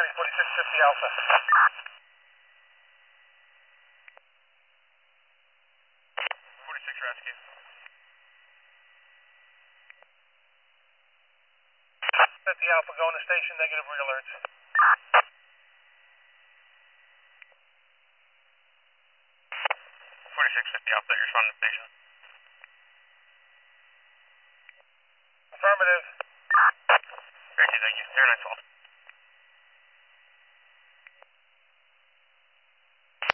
4650 Alpha. 46 rescue. Set the Alpha, going to station, negative re-alerts. 4650 Alpha, you're responding to station. Affirmative. Great, thank you. Air 912.